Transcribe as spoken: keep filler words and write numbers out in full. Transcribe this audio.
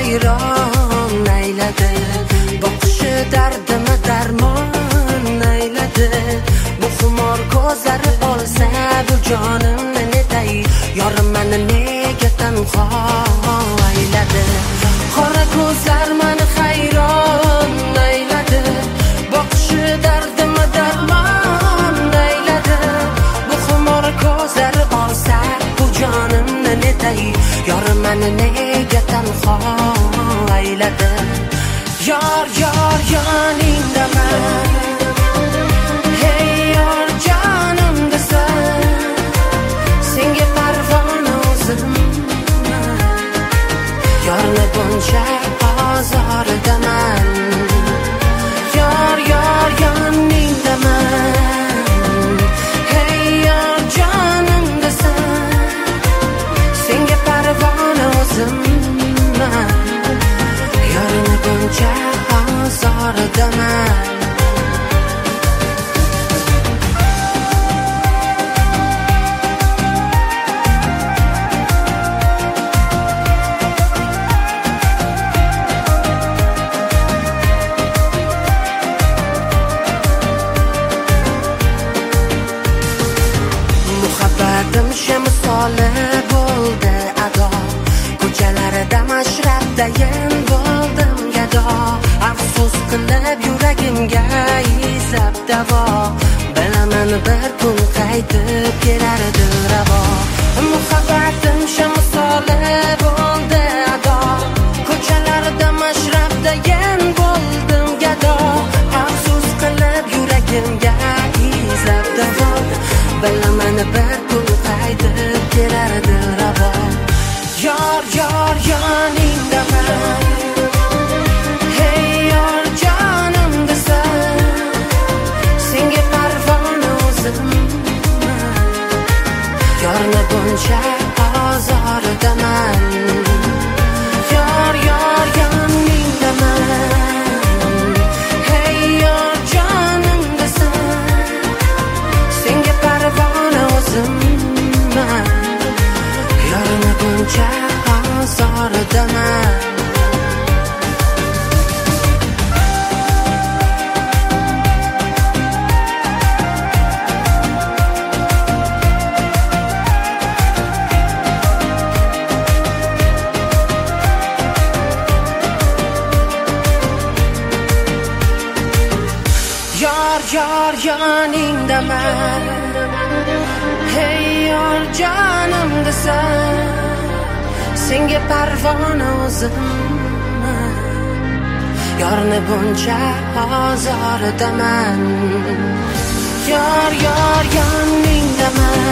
hayron ayladi. Boqishi dardimni darmon ayladi. Bu xumor ko'zlari olsa bu jonimni netay, yorim meni nega tanho ayladi. Qora ko'zlar meni hayron ayladi. Boqishi dardimni darmon ayladi. Bu xumor ko'zlari olsa bu jonimni netay, yorim meni nega tanho ayladi. Yor yor yoningdaman, hey yor jonim desa, senga parvona o'zim. Yorni buncha ozordaman, yor yor yoningdaman, hey yor jonim desa, senga parvona o'zim. Yorni buncha ozordaman. Muhabbatim shamsoli bo'ldi ado, ko'chalarida mashrabdayin bo'ldim gado. Afsus qilib yuragimga izlab davo, bilaman bir kun qaytib kelardi ravo. Muhabbatim shamsoli bo'ldi ado, ko'chalarida mashrabdayin bo'ldim gado. Afsus qilib yuragimga izlab davo, bilaman bir kun qaytib kelardi ravo. Yor yor yoningdaman, hey yor jonim desa, senga parvona o'zim. Yorni buncha ozordaman, yor yor yoningdaman, hey yor jonim desa, senga parvona o'zim. Yorni buncha ozordaman. Yor yor yoningdaman, hey yor jonim desa, senga parvona o'zim. Yorni buncha ozordaman, yor yor yoningdaman,